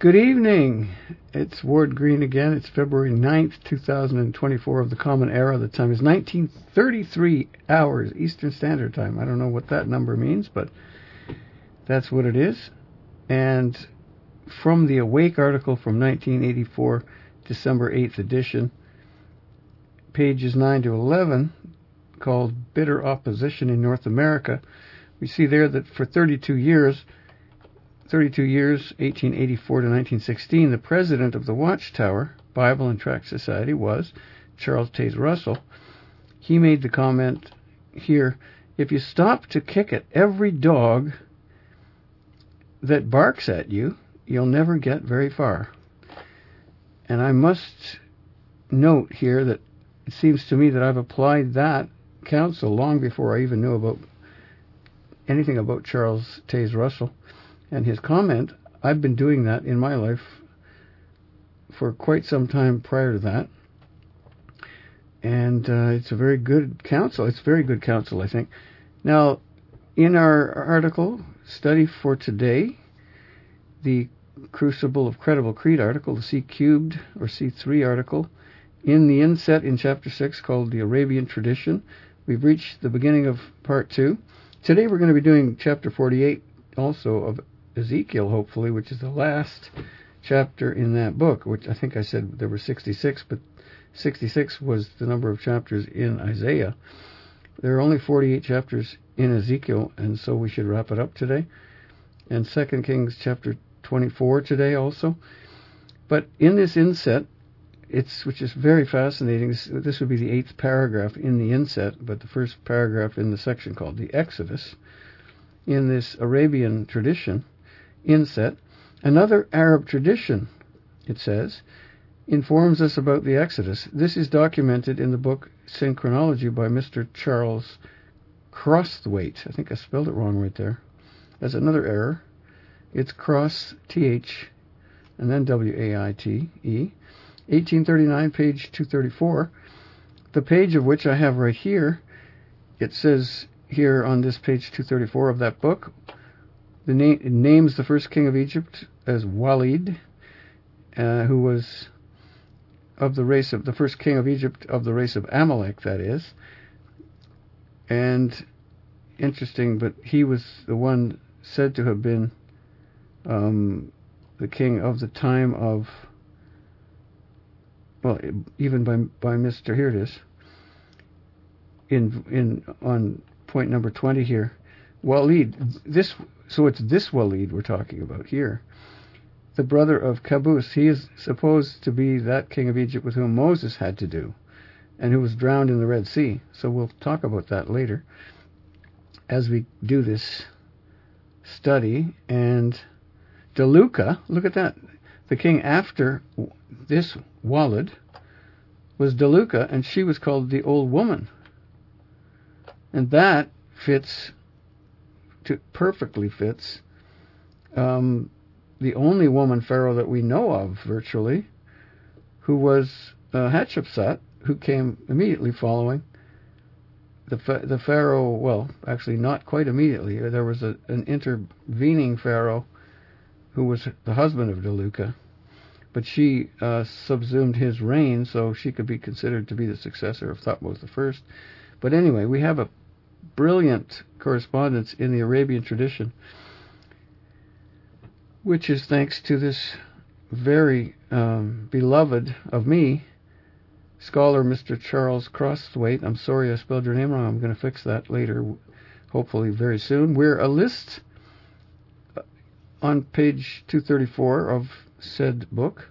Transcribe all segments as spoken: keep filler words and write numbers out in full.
Good evening. It's Ward Green again. It's February ninth, two thousand twenty-four of the Common Era. The time is nineteen thirty-three hours Eastern Standard Time. I don't know what that number means, but that's what it is. And from the Awake article from nineteen eighty-four, December eighth edition, pages nine to eleven, called Bitter Opposition in North America, we see there that for thirty-two years, thirty-two years, eighteen eighty-four to nineteen sixteen, the president of the Watchtower Bible and Tract Society was Charles Taze Russell. He made the comment here, if you stop to kick at every dog that barks at you, you'll never get very far. And I must note here that it seems to me that I've applied that counsel long before I even knew about anything about Charles Taze Russell. And his comment, I've been doing that in my life for quite some time prior to that. And uh, it's a very good counsel. It's very good counsel, I think. Now, in our article, Study for Today, the Crucible of Credible Creed article, the C cubed or C three article, in the inset in Chapter six called The Arabian Tradition, we've reached the beginning of Part two. Today we're going to be doing Chapter forty-eight also of Ezekiel, hopefully, which is the last chapter in that book, which I think I said there were sixty-six, but sixty-six was the number of chapters in Isaiah. There are only forty-eight chapters in Ezekiel, and so we should wrap it up today. And Second Kings chapter twenty-four today also. But in this inset, it's which is very fascinating, this, this would be the eighth paragraph in the inset, but the first paragraph in the section called the Exodus. In this Arabian tradition, inset, another Arab tradition, it says, informs us about the Exodus. This is documented in the book Synchronology by Mister Charles Crosthwaite. I think I spelled it wrong right there. That's another error. It's Cross, T H, and then W A I T E. eighteen thirty-nine, page two thirty-four. The page of which I have right here, it says here on this page two thirty-four of that book, the name it names the first king of Egypt as Walid, uh, who was of the race of the first king of Egypt of the race of Amalek, that is. And interesting, but he was the one said to have been um, the king of the time of, well, even by by Mister Here it is. In in on point number twenty here, Walid. This so it's this Walid we're talking about here, the brother of Kabus. He is supposed to be that king of Egypt with whom Moses had to do, and who was drowned in the Red Sea. So we'll talk about that later as we do this study. And Deluca, look at that. The king after this Walid was Deluca, and she was called the Old Woman. And that fits, to, perfectly fits, um, the only woman pharaoh that we know of, virtually, who was uh, Hatshepsut, who came immediately following the the pharaoh, well, actually not quite immediately. There was a, an intervening pharaoh who was the husband of Deluca, but she uh, subsumed his reign, so she could be considered to be the successor of Thutmose the First. But anyway, we have a brilliant correspondence in the Arabian tradition, which is thanks to this very um, beloved of me, scholar Mister Charles Crosthwaite. I'm sorry I spelled your name wrong. I'm going to fix that later, hopefully very soon. We're a list on page two thirty-four of said book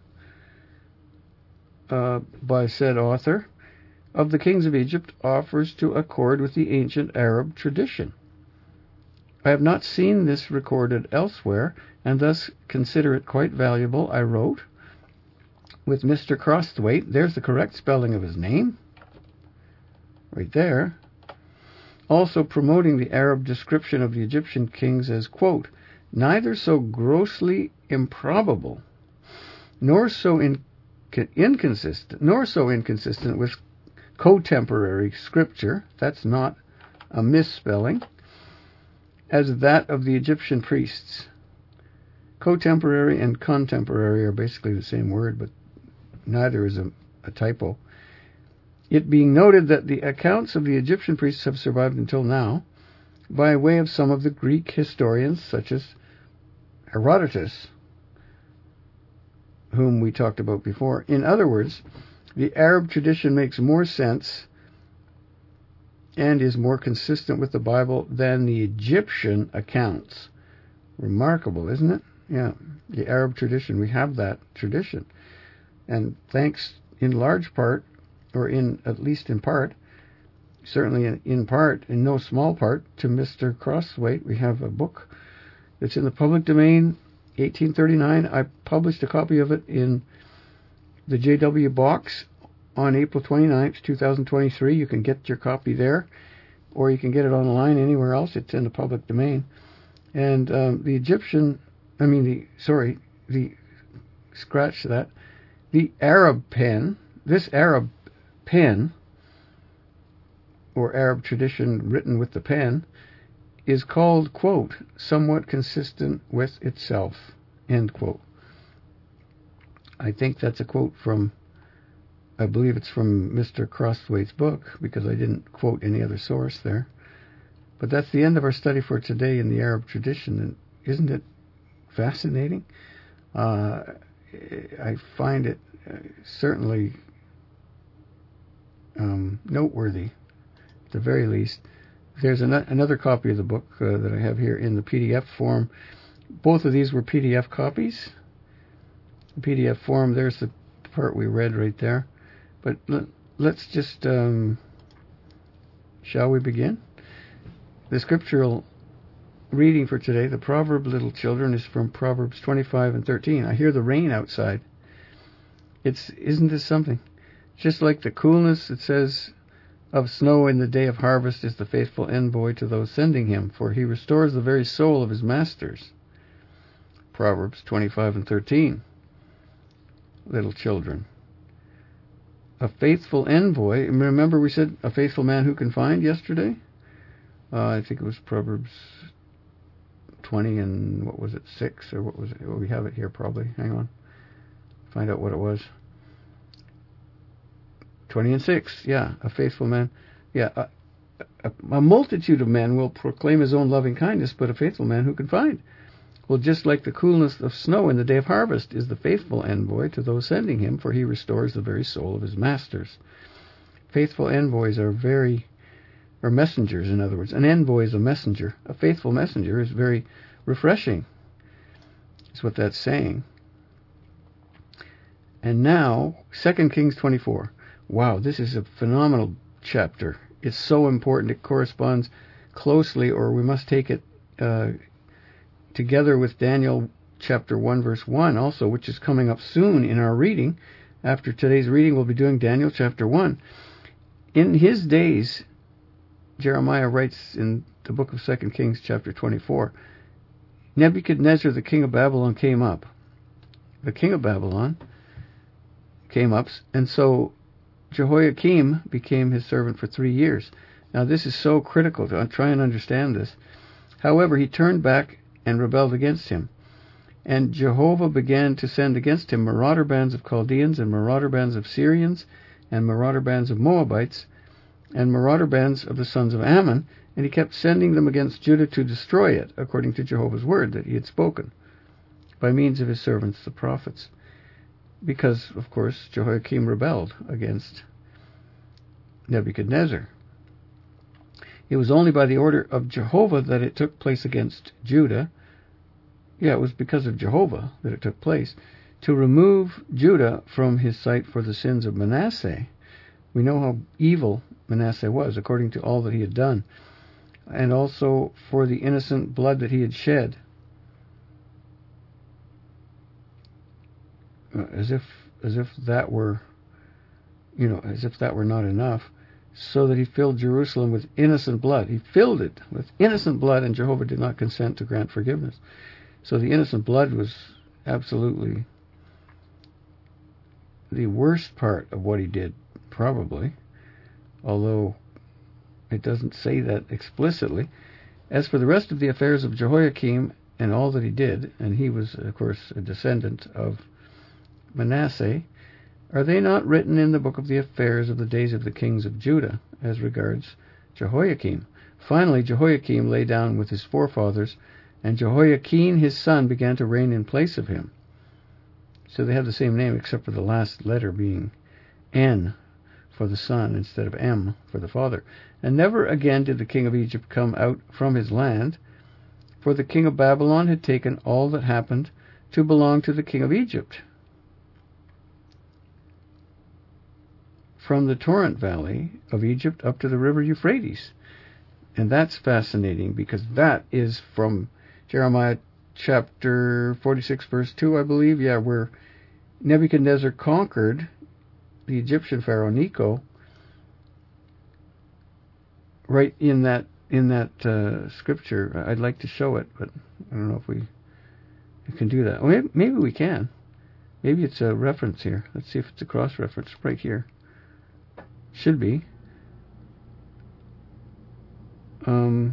uh, by said author, of the kings of Egypt offers to accord with the ancient Arab tradition. I have not seen this recorded elsewhere, and thus consider it quite valuable. I wrote, with Mister Crosthwaite, there's the correct spelling of his name, right there, also promoting the Arab description of the Egyptian kings as, quote, neither so grossly improbable, nor so in- inconsistent, nor so inconsistent with contemporary scripture, that's not a misspelling, as that of the Egyptian priests. Cotemporary and contemporary are basically the same word, but neither is a, a typo. It being noted that the accounts of the Egyptian priests have survived until now by way of some of the Greek historians, such as Herodotus, whom we talked about before. In other words, the Arab tradition makes more sense and is more consistent with the Bible than the Egyptian accounts. Remarkable, isn't it? Yeah, the Arab tradition. We have that tradition. And thanks in large part, or in at least in part, certainly in, in part, in no small part, to Mister Crosthwaite, we have a book that's in the public domain, eighteen thirty-nine. I published a copy of it in the J W box on April twenty-ninth, twenty twenty-three. You can get your copy there, or you can get it online anywhere else. It's in the public domain. And um, the Egyptian, I mean, the sorry, the, scratch that, the Arab pen, this Arab pen, or Arab tradition written with the pen, is called, quote, somewhat consistent with itself, end quote. I think that's a quote from, I believe it's from Mister Crosthwaite's book, because I didn't quote any other source there. But that's the end of our study for today in the Arab tradition, and isn't it fascinating? Uh, I find it uh, certainly um, noteworthy, at the very least. There's an- another copy of the book uh, that I have here in the P D F form. Both of these were P D F copies. The P D F form, there's the part we read right there. But l- let's just, um, shall we begin? The scriptural reading for today, the proverb, little children, is from Proverbs twenty-five and thirteen. I hear the rain outside. It's, isn't this something? Just like the coolness, it says, of snow in the day of harvest is the faithful envoy to those sending him, for he restores the very soul of his masters. Proverbs twenty-five and thirteen. Little children. A faithful envoy, remember we said a faithful man who can find yesterday? Uh, I think it was Proverbs twenty and, what was it, six, or what was it? Oh, we have it here probably. Hang on. Find out what it was. twenty and six, yeah, a faithful man. Yeah, a, a, a multitude of men will proclaim his own loving kindness, but a faithful man who can find? Well, just like the coolness of snow in the day of harvest is the faithful envoy to those sending him, for he restores the very soul of his masters. Faithful envoys are very, or messengers, in other words. An envoy is a messenger. A faithful messenger is very refreshing, is what that's saying. And now, Second Kings twenty-four. Wow, this is a phenomenal chapter. It's so important. It corresponds closely, or we must take it uh, together with Daniel chapter one, verse one also, which is coming up soon in our reading. After today's reading, we'll be doing Daniel chapter one. In his days, Jeremiah writes in the book of Second Kings chapter twenty-four, Nebuchadnezzar, the king of Babylon, came up. The king of Babylon came up, and so Jehoiakim became his servant for three years. Now this is so critical to try and understand this. However, he turned back and rebelled against him. And Jehovah began to send against him marauder bands of Chaldeans, and marauder bands of Syrians, and marauder bands of Moabites, and marauder bands of the sons of Ammon, and he kept sending them against Judah to destroy it, according to Jehovah's word that he had spoken, by means of his servants the prophets. Because, of course, Jehoiakim rebelled against Nebuchadnezzar. It was only by the order of Jehovah that it took place against Judah. Yeah, it was because of Jehovah that it took place. To remove Judah from his sight for the sins of Manasseh. We know how evil Manasseh was, according to all that he had done. And also for the innocent blood that he had shed. As if, as if that were, you know, as if that were not enough. So that he filled Jerusalem with innocent blood. He filled it with innocent blood, and Jehovah did not consent to grant forgiveness. So the innocent blood was absolutely the worst part of what he did, probably, although it doesn't say that explicitly. As for the rest of the affairs of Jehoiakim and all that he did, and he was, of course, a descendant of Manasseh, are they not written in the book of the affairs of the days of the kings of Judah, as regards Jehoiakim? Finally, Jehoiakim lay down with his forefathers, and Jehoiachin his son began to reign in place of him. So they have the same name, except for the last letter being N for the son instead of M for the father. And never again did the king of Egypt come out from his land, for the king of Babylon had taken all that happened to belong to the king of Egypt. From the torrent valley of Egypt up to the river Euphrates. And that's fascinating, because that is from Jeremiah chapter forty-six, verse two, I believe. Yeah, where Nebuchadnezzar conquered the Egyptian pharaoh Necho. Right in that in that uh, scripture. I'd like to show it, but I don't know if we, we can do that. Well, maybe, maybe we can. Maybe it's a reference here. Let's see if it's a cross-reference right here. Should be. Um,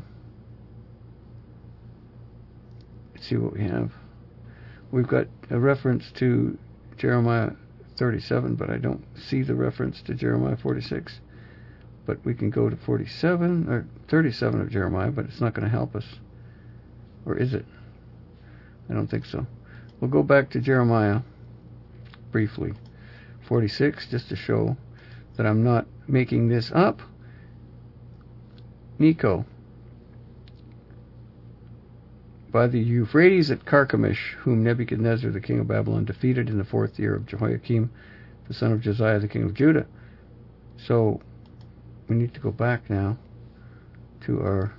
let's see what we have. We've got a reference to Jeremiah thirty-seven, but I don't see the reference to Jeremiah forty-six. But we can go to forty-seven, or thirty-seven of Jeremiah, but it's not going to help us. Or is it? I don't think so. We'll go back to Jeremiah briefly. forty-six, just to show that I'm not making this up. Necho. By the Euphrates at Carchemish, whom Nebuchadnezzar the king of Babylon defeated in the fourth year of Jehoiakim, the son of Josiah the king of Judah. So, we need to go back now to our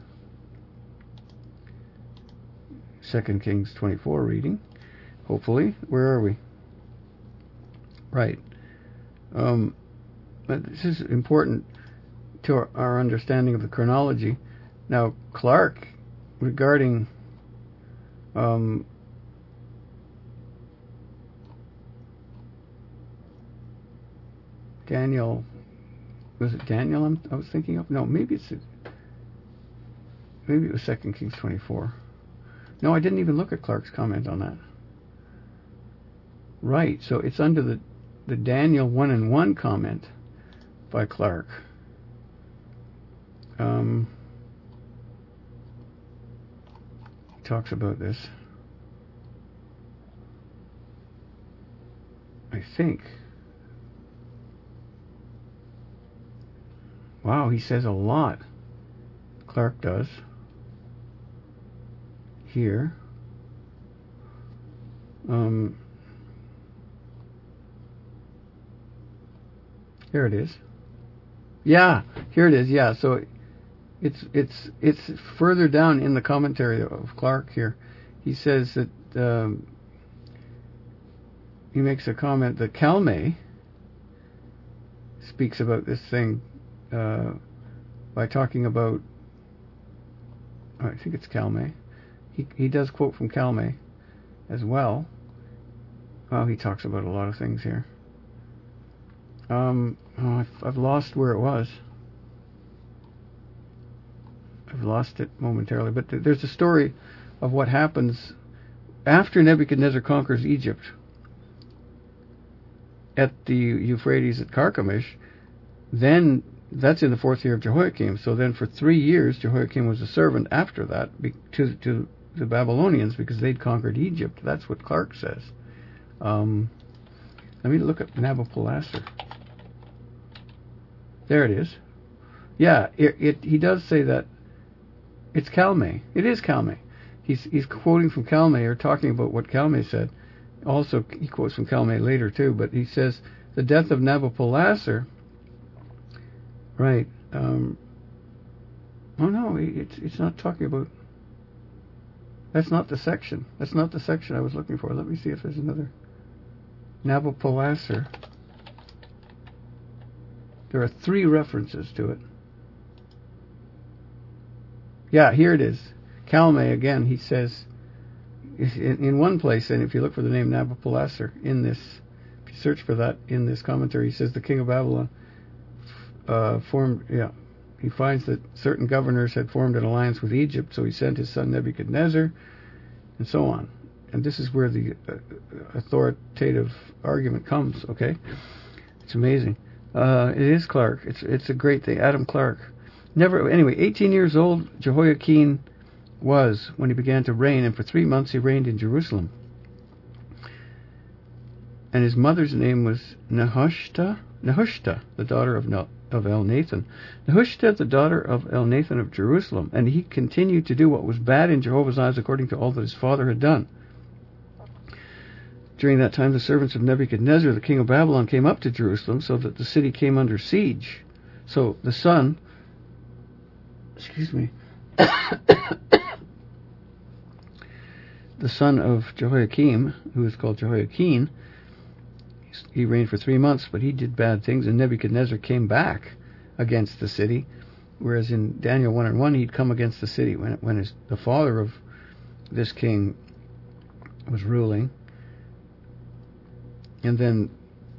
Second Kings twenty-four reading. Hopefully. Where are we? Right. Um, but this is important to our, our understanding of the chronology. Now, Clark, regarding um, Daniel, was it Daniel I'm, I was thinking of? No, maybe it's maybe it was Second Kings twenty-four. No, I didn't even look at Clark's comment on that. Right, so it's under the the Daniel one and one comment by Clark. Um, he talks about this. I think. Wow, he says a lot. Clark does. Here. Um, here it is. Yeah, here it is. Yeah, so it's it's it's further down in the commentary of Clark here. He says that um, he makes a comment that Calmet speaks about this thing uh, by talking about. I think it's Calmet. He he does quote from Calmet as well. Well, he talks about a lot of things here. Um, oh, I've, I've lost where it was. I've lost it momentarily. But th- there's a story of what happens after Nebuchadnezzar conquers Egypt at the Euphrates at Carchemish. Then that's in the fourth year of Jehoiakim. So then for three years, Jehoiakim was a servant after that be- to to the Babylonians because they'd conquered Egypt. That's what Clark says. Um, let me look at Nabopolassar. There it is. Yeah, it, it, he does say that it's Calmet. It is Calmet. He's he's quoting from Calmet, or talking about what Calmet said. Also, he quotes from Calmet later too, but he says the death of Nabopolassar. Right. Um, oh no, it's it's not talking about. That's not the section. That's not the section I was looking for. Let me see if there's another. Nabopolassar. There are three references to it. Yeah, here it is. Calmet, again, he says, in, in one place, and if you look for the name Nabopolassar in this, if you search for that in this commentary, he says the king of Babylon uh, formed, yeah, he finds that certain governors had formed an alliance with Egypt, so he sent his son Nebuchadnezzar and so on. And this is where the uh, authoritative argument comes, okay? It's amazing. Uh, it is Clark. It's it's a great thing. Adam Clark. Never, anyway, eighteen years old Jehoiakim was when he began to reign, and for three months he reigned in Jerusalem. And his mother's name was Nehushta, Nehushta, the daughter of ne- of Elnathan. Nehushta, the daughter of Elnathan of Jerusalem. And he continued to do what was bad in Jehovah's eyes according to all that his father had done. During that time, the servants of Nebuchadnezzar, the king of Babylon, came up to Jerusalem, so that the city came under siege. So the son, excuse me, the son of Jehoiakim, who is called Jehoiakim, he reigned for three months, but he did bad things, and Nebuchadnezzar came back against the city, whereas in Daniel one and one, he'd come against the city when, when his, the father of this king was ruling. And then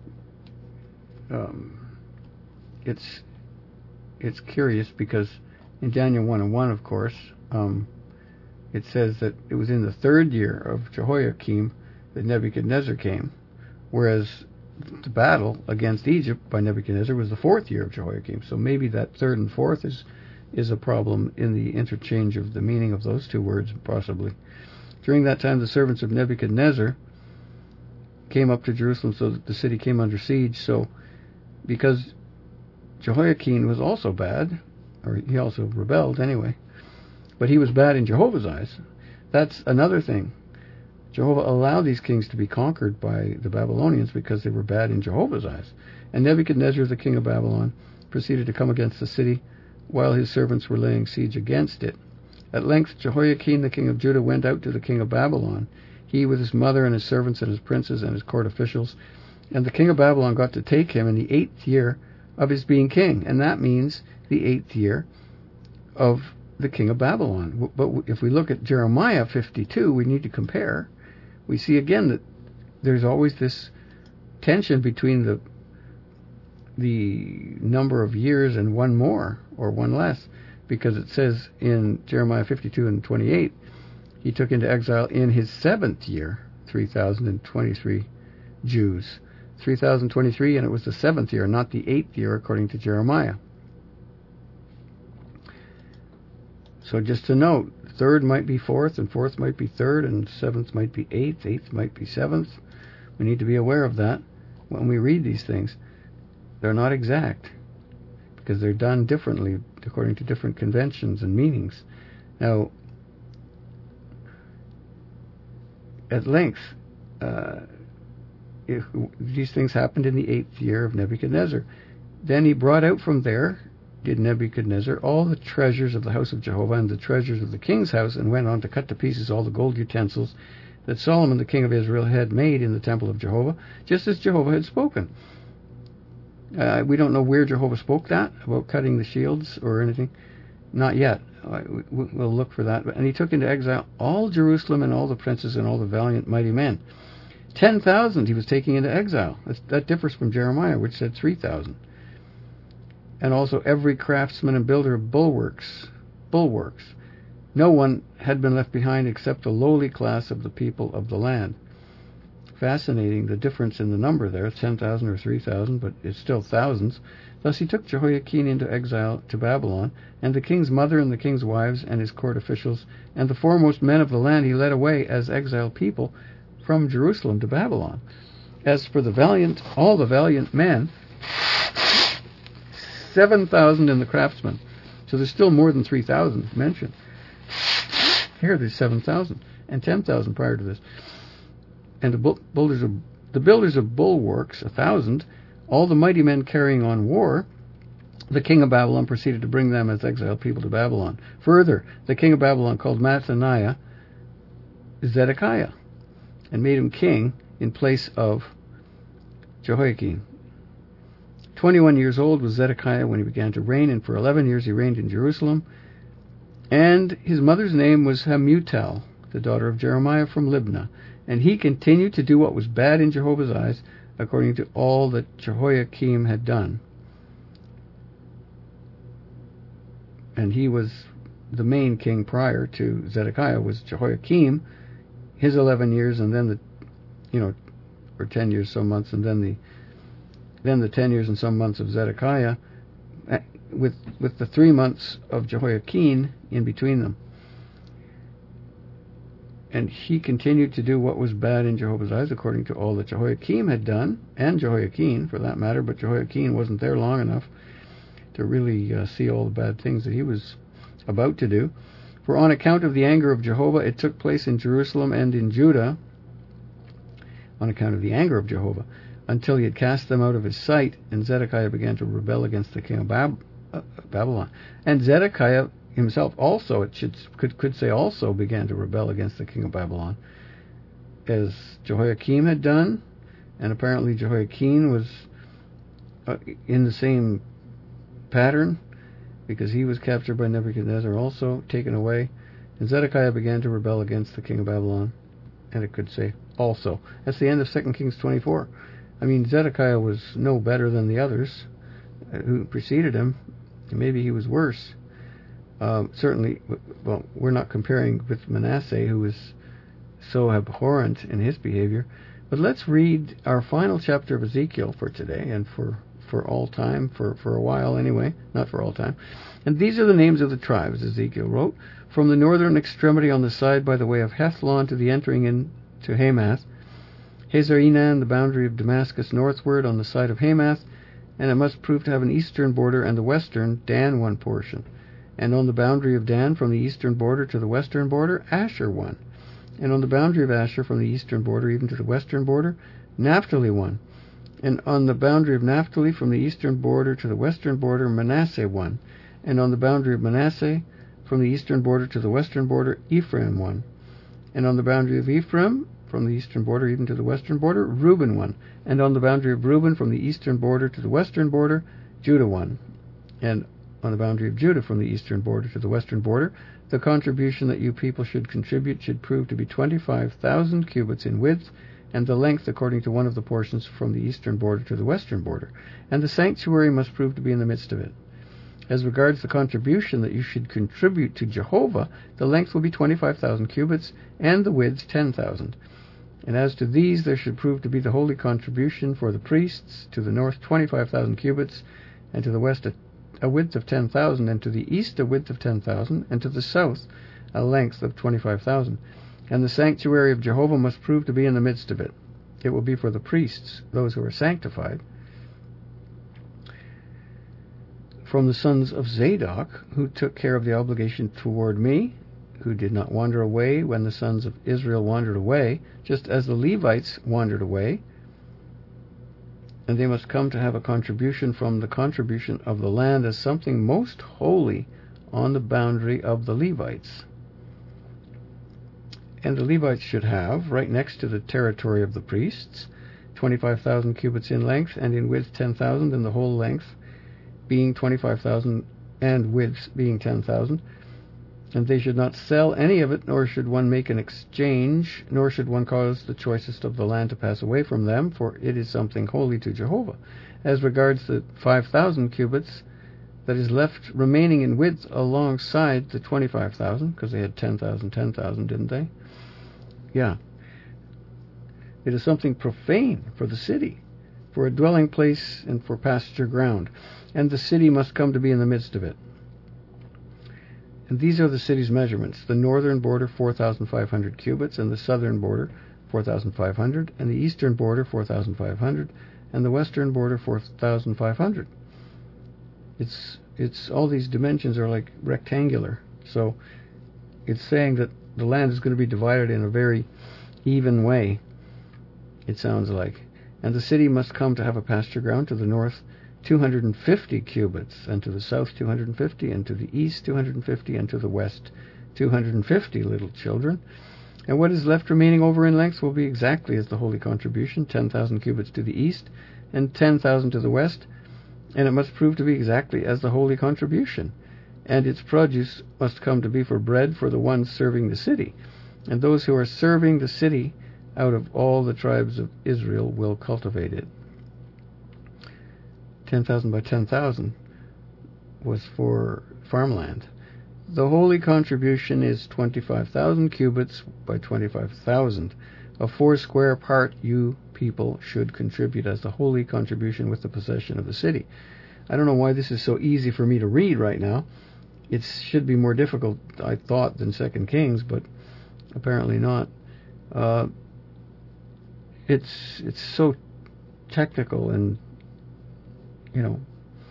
um, it's it's curious because in Daniel one and one, of course, um, it says that it was in the third year of Jehoiakim that Nebuchadnezzar came, whereas the battle against Egypt by Nebuchadnezzar was the fourth year of Jehoiakim. So maybe that third and fourth is is a problem in the interchange of the meaning of those two words, possibly. During that time, the servants of Nebuchadnezzar came up to Jerusalem, so that the city came under siege. So because Jehoiakim was also bad, or he also rebelled anyway, but he was bad in Jehovah's eyes. That's another thing. Jehovah allowed these kings to be conquered by the Babylonians because they were bad in Jehovah's eyes. And Nebuchadnezzar, the king of Babylon, proceeded to come against the city while his servants were laying siege against it. At length Jehoiakim, the king of Judah, went out to the king of Babylon, he with his mother and his servants and his princes and his court officials. And the king of Babylon got to take him in the eighth year of his being king. And that means the eighth year of the king of Babylon. But if we look at Jeremiah fifty-two, we need to compare. We see again that there's always this tension between the the number of years and one more or one less, because it says in Jeremiah fifty-two and twenty-eight, he took into exile in his seventh year three thousand twenty-three Jews. three thousand twenty-three, and it was the seventh year, not the eighth year, according to Jeremiah. So just to note, third might be fourth, and fourth might be third, and seventh might be eighth, eighth might be seventh. We need to be aware of that when we read these things. They're not exact, because they're done differently according to different conventions and meanings. Now, at length, uh, if these things happened in the eighth year of Nebuchadnezzar. Then he brought out from there, did Nebuchadnezzar, all the treasures of the house of Jehovah and the treasures of the king's house, and went on to cut to pieces all the gold utensils that Solomon the king of Israel had made in the temple of Jehovah, just as Jehovah had spoken. Uh, we don't know where Jehovah spoke that, about cutting the shields or anything. Not yet. We'll look for that. And he took into exile all Jerusalem and all the princes and all the valiant mighty men. Ten thousand he was taking into exile. That's, that differs from Jeremiah, which said three thousand. And also every craftsman and builder of bulwarks. Bulwarks. No one had been left behind except the lowly class of the people of the land. Fascinating, the difference in the number there, ten thousand or three thousand, but it's still thousands. Thus he took Jehoiakim into exile to Babylon, and the king's mother and the king's wives and his court officials, and the foremost men of the land he led away as exiled people from Jerusalem to Babylon. As for the valiant, all the valiant men, seven thousand in the craftsmen. So there's still more than three thousand mentioned. Here there's seven thousand, and ten thousand prior to this. And the builders of the builders of bulwarks, a thousand, all the mighty men carrying on war. The king of Babylon proceeded to bring them as exiled people to Babylon. Further, the king of Babylon called Mattaniah Zedekiah, and made him king in place of Jehoiakim. Twenty-one years old was Zedekiah when he began to reign, and for eleven years he reigned in Jerusalem. And his mother's name was Hamutal, the daughter of Jeremiah from Libnah. And he continued to do what was bad in Jehovah's eyes, according to all that Jehoiakim had done. And he was the main king prior to Zedekiah, was Jehoiakim, his eleven years, and then the, you know, or ten years some months, and then the then the ten years and some months of Zedekiah, with with the three months of Jehoiakim in between them. And he continued to do what was bad in Jehovah's eyes, according to all that Jehoiakim had done, and Jehoiakim, for that matter, but Jehoiakim wasn't there long enough to really uh, see all the bad things that he was about to do. For on account of the anger of Jehovah, it took place in Jerusalem and in Judah, on account of the anger of Jehovah, until he had cast them out of his sight, and Zedekiah began to rebel against the king of Bab- uh, Babylon. And Zedekiah himself also, it should could could say also, began to rebel against the king of Babylon, as Jehoiakim had done, and apparently Jehoiakim was uh, in the same pattern, because he was captured by Nebuchadnezzar, also taken away, and Zedekiah began to rebel against the king of Babylon, and it could say also. That's the end of Second Kings twenty-four. I mean, Zedekiah was no better than the others uh, who preceded him. Maybe he was worse. Um, certainly, well, we're not comparing with Manasseh, who was so abhorrent in his behavior. But let's read our final chapter of Ezekiel for today, and for, for all time, for, for a while anyway, not for all time. And these are the names of the tribes, Ezekiel wrote, from the northern extremity on the side by the way of Hethlon to the entering in to Hamath, Hazar-Enan, the boundary of Damascus northward on the side of Hamath, and it must prove to have an eastern border, and the western, Dan one portion. And on the boundary of Dan, from the eastern border to the western border, Asher one. And on the boundary of Asher, from the eastern border even to the western border, Naphtali one. And on the boundary of Naphtali, from the eastern border to the western border, Manasseh one. And on the boundary of Manasseh, from the eastern border to the western border, Ephraim one. And on the boundary of Ephraim, from the eastern border even to the western border, Reuben one. And on the boundary of Reuben, from the eastern border to the western border, Judah one. And on the boundary of Judah, from the eastern border to the western border, the contribution that you people should contribute should prove to be twenty-five thousand cubits in width, and the length according to one of the portions from the eastern border to the western border. And the sanctuary must prove to be in the midst of it. As regards the contribution that you should contribute to Jehovah, the length will be twenty-five thousand cubits, and the width ten thousand. And as to these, there should prove to be the holy contribution for the priests, to the north twenty-five thousand cubits, and to the west a a width of ten thousand, and to the east a width of ten thousand, and to the south a length of twenty-five thousand. And the sanctuary of Jehovah must prove to be in the midst of it. It will be for the priests, those who are sanctified. From the sons of Zadok, who took care of the obligation toward me, who did not wander away when the sons of Israel wandered away, just as the Levites wandered away, and they must come to have a contribution from the contribution of the land as something most holy on the boundary of the Levites. And the Levites should have, right next to the territory of the priests, twenty-five thousand cubits in length, and in width ten thousand, and the whole length being twenty-five thousand, and width being ten thousand. And they should not sell any of it, nor should one make an exchange, nor should one cause the choicest of the land to pass away from them, for it is something holy to Jehovah. As regards the five thousand cubits that is left remaining in width alongside the twenty-five thousand, because they had ten thousand, ten thousand, didn't they? Yeah. It is something profane for the city, for a dwelling place and for pasture ground, and the city must come to be in the midst of it. And these are the city's measurements: the northern border four thousand five hundred cubits, and the southern border four thousand five hundred, and the eastern border four thousand five hundred, and the western border four thousand five hundred. It's it's all these dimensions are like rectangular, so it's saying that the land is going to be divided in a very even way, it sounds like. And the city must come to have a pasture ground: to the north two hundred fifty cubits, and to the south two hundred fifty, and to the east two hundred fifty, and to the west two hundred fifty, little children. And what is left remaining over in length will be exactly as the holy contribution, ten thousand cubits to the east, and ten thousand to the west, and it must prove to be exactly as the holy contribution. And its produce must come to be for bread for the ones serving the city, and those who are serving the city out of all the tribes of Israel will cultivate it. ten thousand by ten thousand was for farmland. The holy contribution is twenty-five thousand cubits by twenty-five thousand. A four square part you people should contribute as the holy contribution with the possession of the city. I don't know why this is so easy for me to read right now. It should be more difficult, I thought, than Second Kings, but apparently not. Uh, it's it's so technical, and you know,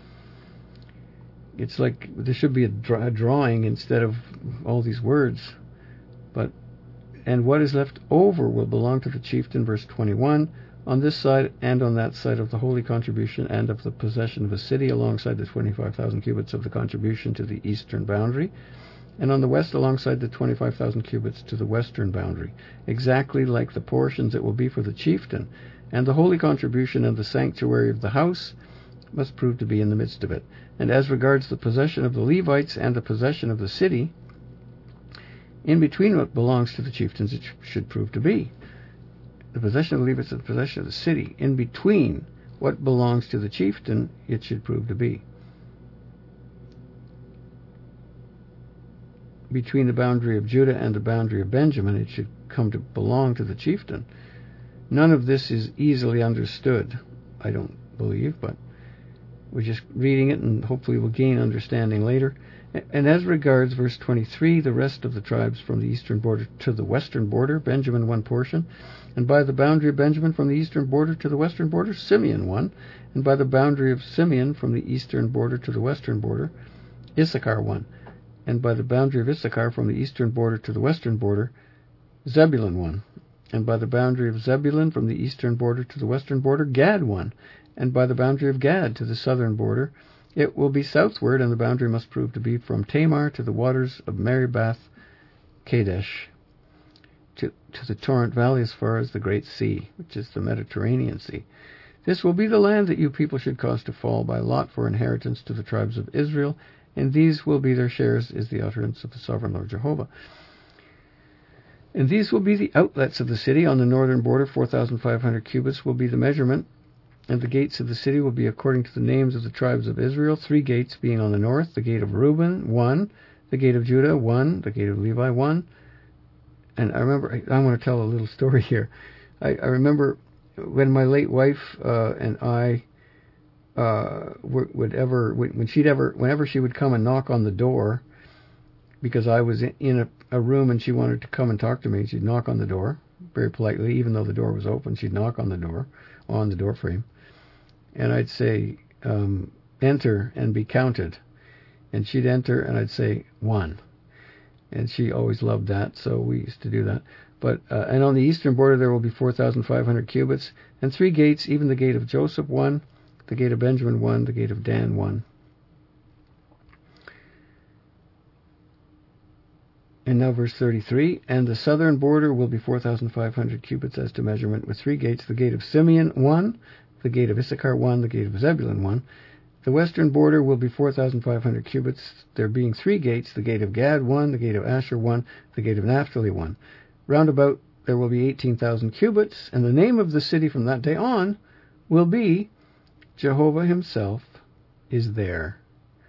it's like there should be a, dra- a drawing instead of all these words. But and what is left over will belong to the chieftain, verse twenty-one, on this side and on that side of the holy contribution and of the possession of a city, alongside the twenty-five thousand cubits of the contribution to the eastern boundary, and on the west alongside the twenty-five thousand cubits to the western boundary, exactly like the portions it will be for the chieftain. And the holy contribution and the sanctuary of the house must prove to be in the midst of it. And as regards the possession of the Levites and the possession of the city, in between what belongs to the chieftains it sh- should prove to be. The possession of the Levites and the possession of the city, in between what belongs to the chieftain, it should prove to be. Between the boundary of Judah and the boundary of Benjamin, it should come to belong to the chieftain. None of this is easily understood, I don't believe, but we're just reading it, and hopefully we'll gain understanding later. And as regards verse twenty-three, the rest of the tribes from the eastern border to the western border, Benjamin one portion, and by the boundary of Benjamin from the eastern border to the western border, Simeon one, and by the boundary of Simeon from the eastern border to the western border, Issachar one, and by the boundary of Issachar from the eastern border to the western border, Zebulun one, and by the boundary of Zebulun from the eastern border to the western border, Gad one, and by the boundary of Gad to the southern border, it will be southward, and the boundary must prove to be from Tamar to the waters of Meribah Kadesh, to, to the torrent valley as far as the great sea, which is the Mediterranean Sea. This will be the land that you people should cause to fall by lot for inheritance to the tribes of Israel, and these will be their shares, is the utterance of the sovereign Lord Jehovah. And these will be the outlets of the city. On the northern border, four thousand five hundred cubits will be the measurement, and the gates of the city will be according to the names of the tribes of Israel, three gates being on the north, the gate of Reuben, one, the gate of Judah, one, the gate of Levi, one. And I remember, I, I want to tell a little story here. I, I remember when my late wife uh, and I uh, would, would ever, when she'd ever, whenever she would come and knock on the door, because I was in, in a, a room and she wanted to come and talk to me, she'd knock on the door very politely, even though the door was open. She'd knock on the door, on the door frame. And I'd say, um, enter and be counted. And she'd enter, and I'd say, one. And she always loved that, so we used to do that. But uh, and on the eastern border there will be four thousand five hundred cubits, and three gates, even the gate of Joseph, one, the gate of Benjamin, one, the gate of Dan, one. And now verse thirty-three, and the southern border will be four thousand five hundred cubits as to measurement, with three gates, the gate of Simeon, one, the gate of Issachar, one, the gate of Zebulun, one. The western border will be four thousand five hundred cubits, there being three gates, the gate of Gad, one, the gate of Asher, one, the gate of Naphtali, one. Round about there will be eighteen thousand cubits, and the name of the city from that day on will be Jehovah himself is there.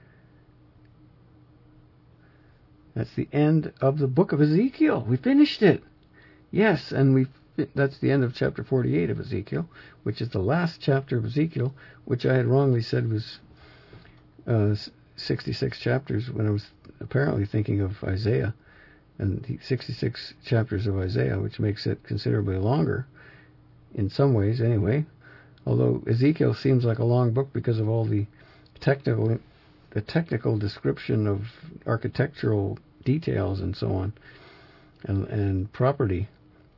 That's the end of the book of Ezekiel. We finished it. Yes, and we that's the end of chapter forty-eight of Ezekiel, which is the last chapter of Ezekiel, which I had wrongly said was uh, sixty-six chapters when I was apparently thinking of Isaiah, and the sixty-six chapters of Isaiah, which makes it considerably longer, in some ways anyway, although Ezekiel seems like a long book because of all the technical the technical description of architectural details and so on, and, and property.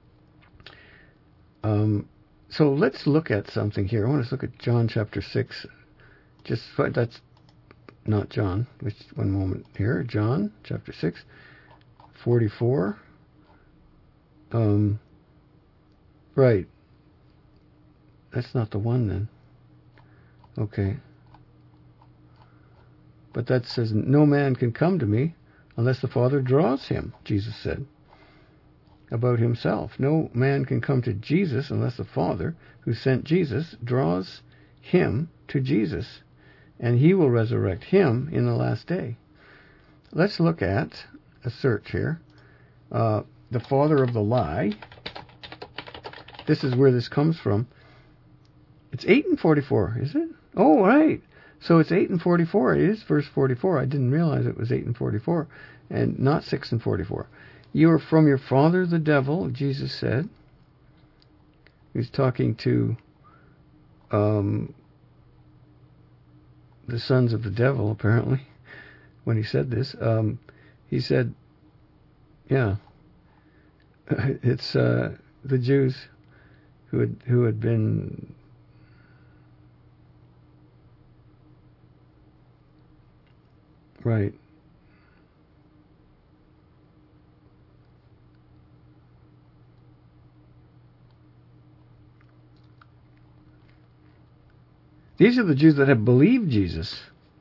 Um, so let's look at something here. I want to look at John chapter six. Just that's not John. Which one moment here? John chapter six, forty-four. Um, right. That's not the one then. Okay. But that says, no man can come to me unless the Father draws him, Jesus said about himself. No man can come to Jesus unless the Father, who sent Jesus, draws him to Jesus, and he will resurrect him in the last day. let's look at a search here. Uh, the father of the lie. This is where this comes from. It's eight and forty-four, is it? Oh, right. So it's eight and forty-four. It is verse forty-four. I didn't realize it was eight and forty-four and not six and forty-four. You are from your father the devil, Jesus said. He's talking to um, the sons of the devil, apparently, when he said this. Um, he said, yeah, it's uh, the Jews who had, who had been right. These are the Jews that have believed Jesus.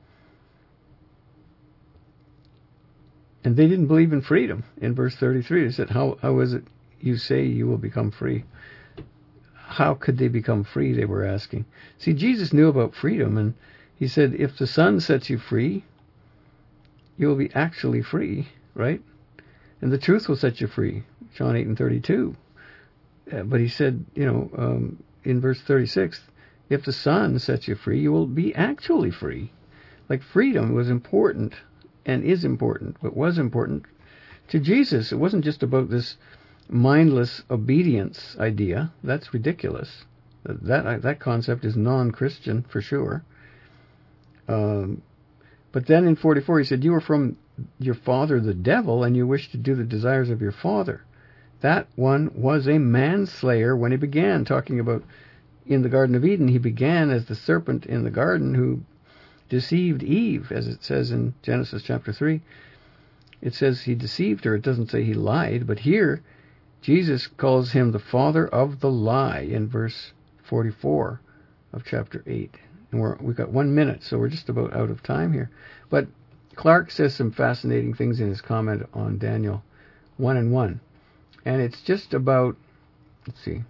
And they didn't believe in freedom. In verse thirty-three, they said, how, how is it you say you will become free? How could they become free, they were asking. See, Jesus knew about freedom, and he said, if the Son sets you free, you will be actually free, right? And the truth will set you free, John eight and thirty-two. Uh, but he said, you know, um, in verse thirty-six, if the Son sets you free, you will be actually free. Like freedom was important and is important, but was important to Jesus. It wasn't just about this mindless obedience idea. That's ridiculous. That that concept is non-Christian for sure. Um, but then in forty-four he said, you are from your father the devil, and you wish to do the desires of your father. That one was a manslayer when he began, talking about in the Garden of Eden. He began as the serpent in the garden who deceived Eve, as it says in Genesis chapter three. It says he deceived her. It doesn't say he lied, but here Jesus calls him the father of the lie in verse forty-four of chapter eight. And we're, we've got one minute, so we're just about out of time here. But Clark says some fascinating things in his comment on Daniel one and one. And it's just about, let's see,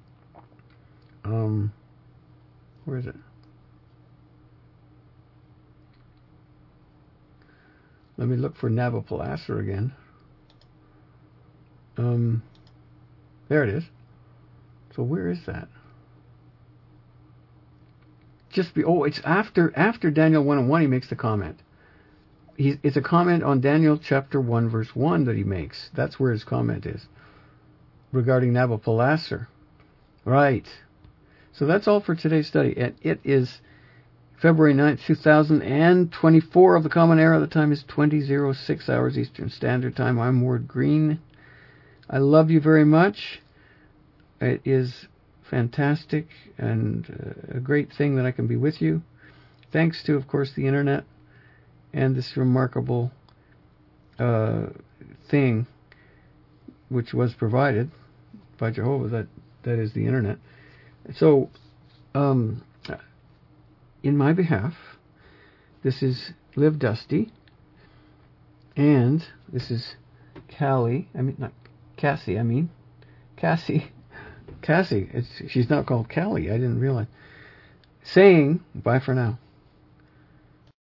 um, where is it? Let me look for Nabopolassar again. Um, there it is. So where is that? Just be, oh, it's after after Daniel one and one he makes the comment. He, it's a comment on Daniel chapter one verse one that he makes. That's where his comment is regarding Nabopolassar. Right. So that's all for today's study. And it is February ninth, two thousand twenty-four of the Common Era. The time is twenty oh six hours Eastern Standard Time. I'm Ward Green. I love you very much. It is fantastic and uh, a great thing that I can be with you. Thanks to, of course, the Internet and this remarkable uh, thing which was provided by Jehovah, that, that is the Internet. So, um, in my behalf, this is Liv Dusty, and this is Callie, I mean, not Cassie, I mean, Cassie, Cassie, it's, she's not called Callie, I didn't realize, saying bye for now.